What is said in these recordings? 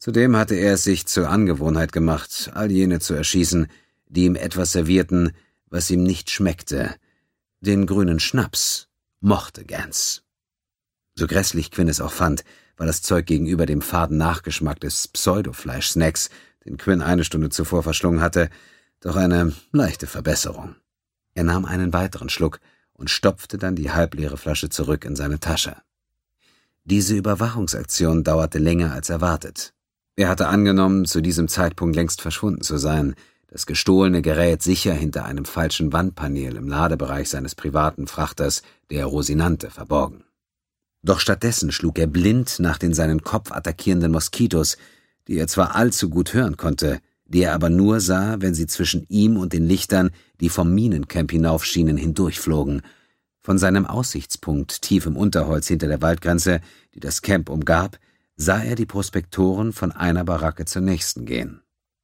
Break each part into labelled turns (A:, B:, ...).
A: Zudem hatte er es sich zur Angewohnheit gemacht, all jene zu erschießen, die ihm etwas servierten, was ihm nicht schmeckte. Den grünen Schnaps mochte Gans. So grässlich Quinn es auch fand, war das Zeug gegenüber dem faden Nachgeschmack des Pseudofleisch-Snacks, den Quinn eine Stunde zuvor verschlungen hatte, doch eine leichte Verbesserung. Er nahm einen weiteren Schluck und stopfte dann die halbleere Flasche zurück in seine Tasche. Diese Überwachungsaktion dauerte länger als erwartet. Er hatte angenommen, zu diesem Zeitpunkt längst verschwunden zu sein, das gestohlene Gerät sicher hinter einem falschen Wandpaneel im Ladebereich seines privaten Frachters, der Rosinante, verborgen. Doch stattdessen schlug er blind nach den seinen Kopf attackierenden Moskitos, die er zwar allzu gut hören konnte, die er aber nur sah, wenn sie zwischen ihm und den Lichtern, die vom Minencamp hinaufschienen, hindurchflogen. Von seinem Aussichtspunkt tief im Unterholz hinter der Waldgrenze, die das Camp umgab, sah er die Prospektoren von einer Baracke zur nächsten gehen.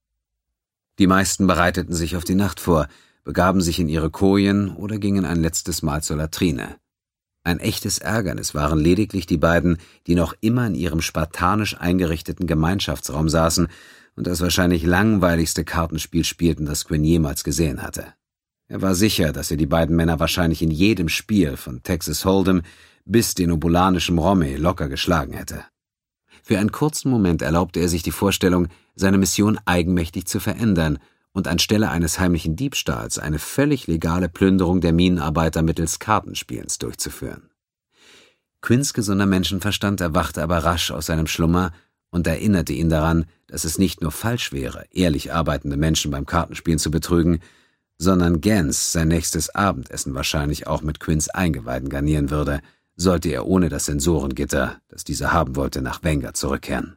A: Die meisten bereiteten sich auf die Nacht vor, begaben sich in ihre Kojen oder gingen ein letztes Mal zur Latrine. Ein echtes Ärgernis waren lediglich die beiden, die noch immer in ihrem spartanisch eingerichteten Gemeinschaftsraum saßen und das wahrscheinlich langweiligste Kartenspiel spielten, das Quinn jemals gesehen hatte. Er war sicher, dass er die beiden Männer wahrscheinlich in jedem Spiel von Texas Hold'em bis denobulanischem Romme locker geschlagen hätte. Für einen kurzen Moment erlaubte er sich die Vorstellung, seine Mission eigenmächtig zu verändern und anstelle eines heimlichen Diebstahls eine völlig legale Plünderung der Minenarbeiter mittels Kartenspielens durchzuführen. Quinns gesunder Menschenverstand erwachte aber rasch aus seinem Schlummer und erinnerte ihn daran, dass es nicht nur falsch wäre, ehrlich arbeitende Menschen beim Kartenspielen zu betrügen, sondern Gans sein nächstes Abendessen wahrscheinlich auch mit Quinns Eingeweiden garnieren würde, sollte er ohne das Sensorengitter, das dieser haben wollte, nach Wenger zurückkehren.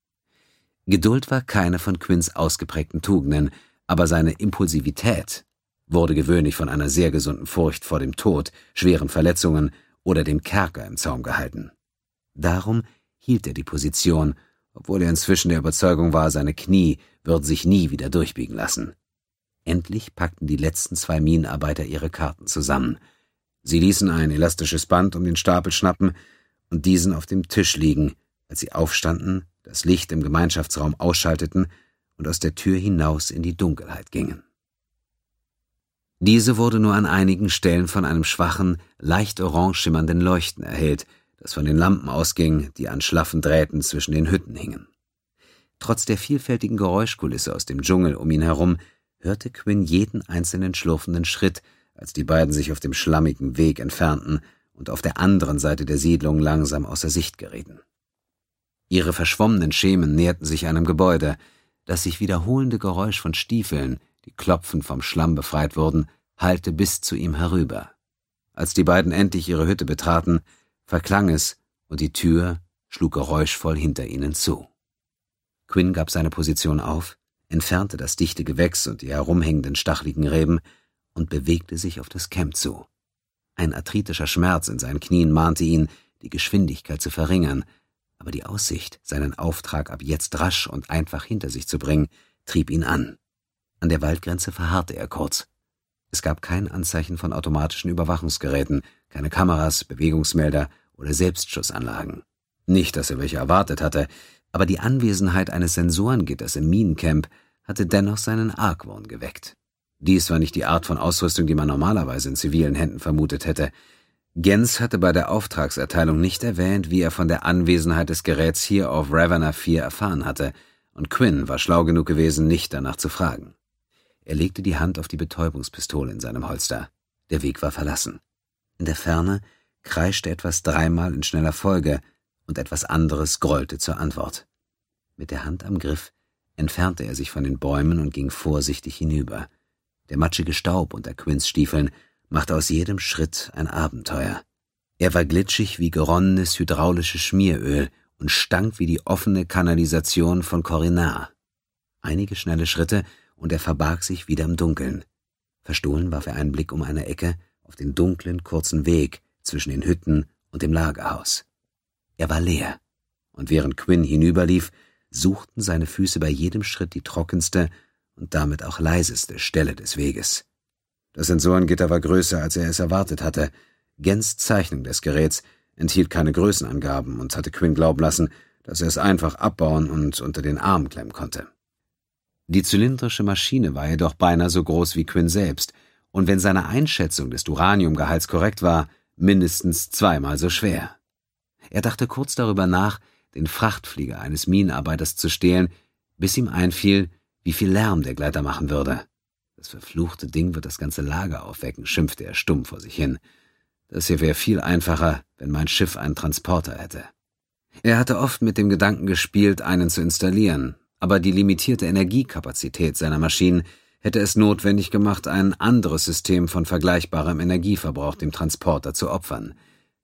A: Geduld war keine von Quinns ausgeprägten Tugenden, aber seine Impulsivität wurde gewöhnlich von einer sehr gesunden Furcht vor dem Tod, schweren Verletzungen oder dem Kerker im Zaum gehalten. Darum hielt er die Position, obwohl er inzwischen der Überzeugung war, seine Knie würden sich nie wieder durchbiegen lassen. Endlich packten die letzten 2 Minenarbeiter ihre Karten zusammen. Sie ließen ein elastisches Band um den Stapel schnappen und diesen auf dem Tisch liegen, als sie aufstanden, das Licht im Gemeinschaftsraum ausschalteten und aus der Tür hinaus in die Dunkelheit gingen. Diese wurde nur an einigen Stellen von einem schwachen, leicht orange schimmernden Leuchten erhellt, das von den Lampen ausging, die an schlaffen Drähten zwischen den Hütten hingen. Trotz der vielfältigen Geräuschkulisse aus dem Dschungel um ihn herum hörte Quinn jeden einzelnen schlurfenden Schritt, als die beiden sich auf dem schlammigen Weg entfernten und auf der anderen Seite der Siedlung langsam außer Sicht gerieten. Ihre verschwommenen Schemen näherten sich einem Gebäude. Das sich wiederholende Geräusch von Stiefeln, die klopfend vom Schlamm befreit wurden, hallte bis zu ihm herüber. Als die beiden endlich ihre Hütte betraten, verklang es und die Tür schlug geräuschvoll hinter ihnen zu. Quinn gab seine Position auf, entfernte das dichte Gewächs und die herumhängenden stacheligen Reben und bewegte sich auf das Camp zu. Ein arthritischer Schmerz in seinen Knien mahnte ihn, die Geschwindigkeit zu verringern, aber die Aussicht, seinen Auftrag ab jetzt rasch und einfach hinter sich zu bringen, trieb ihn an. An der Waldgrenze verharrte er kurz. Es gab kein Anzeichen von automatischen Überwachungsgeräten, keine Kameras, Bewegungsmelder oder Selbstschussanlagen. Nicht, dass er welche erwartet hatte, aber die Anwesenheit eines Sensorengitters im Minencamp hatte dennoch seinen Argwohn geweckt. Dies war nicht die Art von Ausrüstung, die man normalerweise in zivilen Händen vermutet hätte. Gans hatte bei der Auftragserteilung nicht erwähnt, wie er von der Anwesenheit des Geräts hier auf Ravenna 4 erfahren hatte, und Quinn war schlau genug gewesen, nicht danach zu fragen. Er legte die Hand auf die Betäubungspistole in seinem Holster. Der Weg war verlassen. In der Ferne kreischte etwas 3-mal in schneller Folge, und etwas anderes grollte zur Antwort. Mit der Hand am Griff entfernte er sich von den Bäumen und ging vorsichtig hinüber. Der matschige Staub unter Quinns Stiefeln machte aus jedem Schritt ein Abenteuer. Er war glitschig wie geronnenes hydraulisches Schmieröl und stank wie die offene Kanalisation von Corrinar. Einige schnelle Schritte und er verbarg sich wieder im Dunkeln. Verstohlen warf er einen Blick um eine Ecke auf den dunklen, kurzen Weg zwischen den Hütten und dem Lagerhaus. Er war leer, und während Quinn hinüberlief, suchten seine Füße bei jedem Schritt die trockenste und damit auch leiseste Stelle des Weges. Das Sensorengitter war größer, als er es erwartet hatte. Gans Zeichnung des Geräts enthielt keine Größenangaben und hatte Quinn glauben lassen, dass er es einfach abbauen und unter den Arm klemmen konnte. Die zylindrische Maschine war jedoch beinahe so groß wie Quinn selbst und wenn seine Einschätzung des Uraniumgehalts korrekt war, mindestens 2-mal so schwer. Er dachte kurz darüber nach, den Frachtflieger eines Minenarbeiters zu stehlen, bis ihm einfiel, wie viel Lärm der Gleiter machen würde. Das verfluchte Ding wird das ganze Lager aufwecken, schimpfte er stumm vor sich hin. Das hier wäre viel einfacher, wenn mein Schiff einen Transporter hätte. Er hatte oft mit dem Gedanken gespielt, einen zu installieren, aber die limitierte Energiekapazität seiner Maschinen hätte es notwendig gemacht, ein anderes System von vergleichbarem Energieverbrauch dem Transporter zu opfern.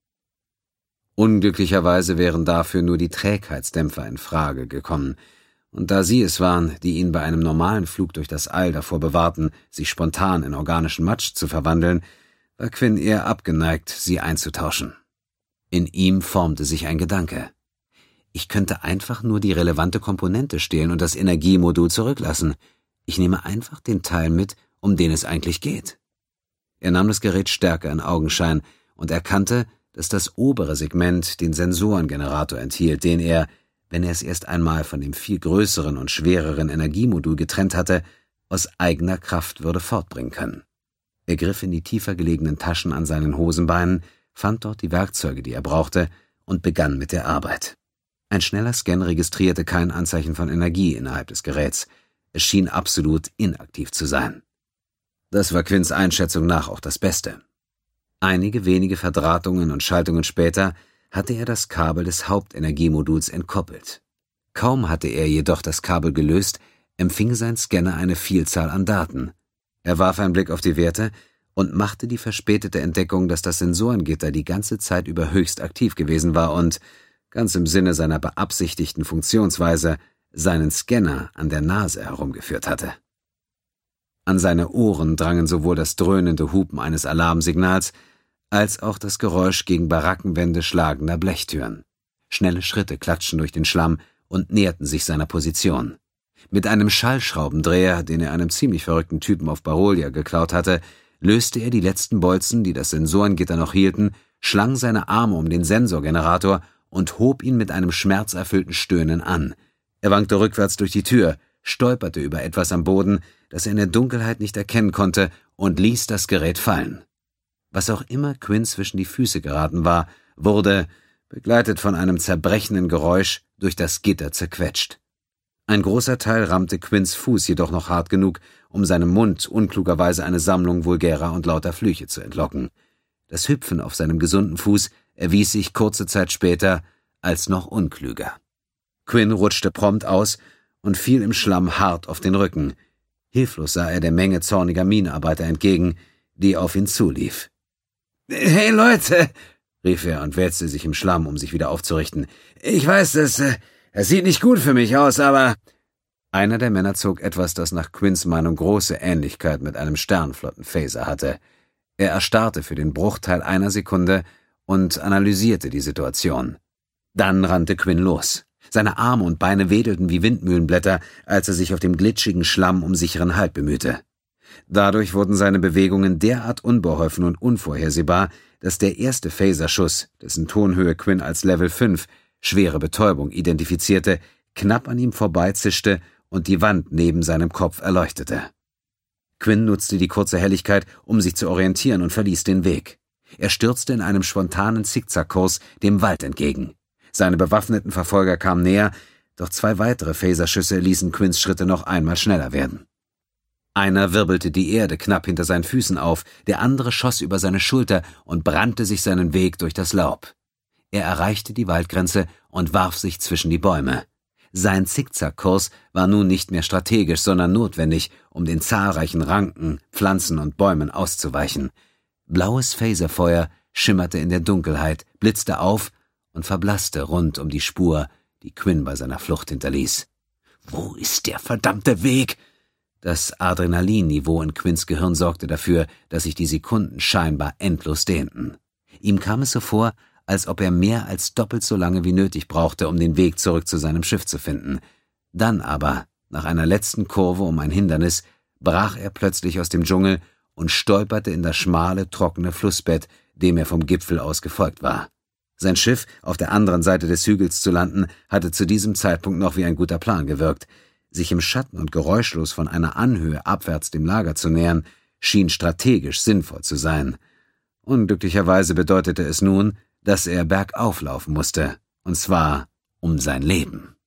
A: Unglücklicherweise wären dafür nur die Trägheitsdämpfer in Frage gekommen, und da sie es waren, die ihn bei einem normalen Flug durch das All davor bewahrten, sich spontan in organischen Matsch zu verwandeln, war Quinn eher abgeneigt, sie einzutauschen. In ihm formte sich ein Gedanke. Ich könnte einfach nur die relevante Komponente stehlen und das Energiemodul zurücklassen. Ich nehme einfach den Teil mit, um den es eigentlich geht. Er nahm das Gerät stärker in Augenschein und erkannte, dass das obere Segment den Sensorengenerator enthielt, den er, wenn er es erst einmal von dem viel größeren und schwereren Energiemodul getrennt hatte, aus eigener Kraft würde fortbringen können. Er griff in die tiefer gelegenen Taschen an seinen Hosenbeinen, fand dort die Werkzeuge, die er brauchte, und begann mit der Arbeit. Ein schneller Scan registrierte kein Anzeichen von Energie innerhalb des Geräts. Es schien absolut inaktiv zu sein. Das war Quinns Einschätzung nach auch das Beste. Einige wenige Verdrahtungen und Schaltungen später hatte er das Kabel des Hauptenergiemoduls entkoppelt. Kaum hatte er jedoch das Kabel gelöst, empfing sein Scanner eine Vielzahl an Daten. Er warf einen Blick auf die Werte und machte die verspätete Entdeckung, dass das Sensorengitter die ganze Zeit über höchst aktiv gewesen war und, ganz im Sinne seiner beabsichtigten Funktionsweise, seinen Scanner an der Nase herumgeführt hatte. An seine Ohren drangen sowohl das dröhnende Hupen eines Alarmsignals als auch das Geräusch gegen Barackenwände schlagender Blechtüren. Schnelle Schritte klatschten durch den Schlamm und näherten sich seiner Position. Mit einem Schallschraubendreher, den er einem ziemlich verrückten Typen auf Barolia geklaut hatte, löste er die letzten Bolzen, die das Sensorengitter noch hielten, schlang seine Arme um den Sensorgenerator und hob ihn mit einem schmerzerfüllten Stöhnen an. Er wankte rückwärts durch die Tür, stolperte über etwas am Boden, das er in der Dunkelheit nicht erkennen konnte, und ließ das Gerät fallen. Was auch immer Quinn zwischen die Füße geraten war, wurde, begleitet von einem zerbrechenden Geräusch, durch das Gitter zerquetscht. Ein großer Teil rammte Quinns Fuß jedoch noch hart genug, um seinem Mund unklugerweise eine Sammlung vulgärer und lauter Flüche zu entlocken. Das Hüpfen auf seinem gesunden Fuß erwies sich kurze Zeit später als noch unklüger. Quinn rutschte prompt aus und fiel im Schlamm hart auf den Rücken. Hilflos sah er der Menge zorniger Minenarbeiter entgegen, die auf ihn zulief. »Hey Leute«, rief er und wälzte sich im Schlamm, um sich wieder aufzurichten. »Ich weiß, das sieht nicht gut für mich aus, aber...« Einer der Männer zog etwas, das nach Quinns Meinung große Ähnlichkeit mit einem Sternflotten-Phaser hatte. Er erstarrte für den Bruchteil einer Sekunde und analysierte die Situation. Dann rannte Quinn los. Seine Arme und Beine wedelten wie Windmühlenblätter, als er sich auf dem glitschigen Schlamm um sicheren Halt bemühte. Dadurch wurden seine Bewegungen derart unbeholfen und unvorhersehbar, dass der erste Phaserschuss, dessen Tonhöhe Quinn als Level 5, schwere Betäubung, identifizierte, knapp an ihm vorbeizischte und die Wand neben seinem Kopf erleuchtete. Quinn nutzte die kurze Helligkeit, um sich zu orientieren und verließ den Weg. Er stürzte in einem spontanen Zickzackkurs dem Wald entgegen. Seine bewaffneten Verfolger kamen näher, doch 2 weitere Phaserschüsse ließen Quinns Schritte noch einmal schneller werden. Einer wirbelte die Erde knapp hinter seinen Füßen auf, der andere schoss über seine Schulter und brannte sich seinen Weg durch das Laub. Er erreichte die Waldgrenze und warf sich zwischen die Bäume. Sein Zickzackkurs war nun nicht mehr strategisch, sondern notwendig, um den zahlreichen Ranken, Pflanzen und Bäumen auszuweichen. Blaues Phaserfeuer schimmerte in der Dunkelheit, blitzte auf und verblasste rund um die Spur, die Quinn bei seiner Flucht hinterließ. »Wo ist der verdammte Weg?« Das Adrenalinniveau in Quinns Gehirn sorgte dafür, dass sich die Sekunden scheinbar endlos dehnten. Ihm kam es so vor, als ob er mehr als doppelt so lange wie nötig brauchte, um den Weg zurück zu seinem Schiff zu finden. Dann aber, nach einer letzten Kurve um ein Hindernis, brach er plötzlich aus dem Dschungel und stolperte in das schmale, trockene Flussbett, dem er vom Gipfel aus gefolgt war. Sein Schiff auf der anderen Seite des Hügels zu landen, hatte zu diesem Zeitpunkt noch wie ein guter Plan gewirkt. Sich im Schatten und geräuschlos von einer Anhöhe abwärts dem Lager zu nähern, schien strategisch sinnvoll zu sein. Unglücklicherweise bedeutete es nun, dass er bergauf laufen musste, und zwar um sein Leben.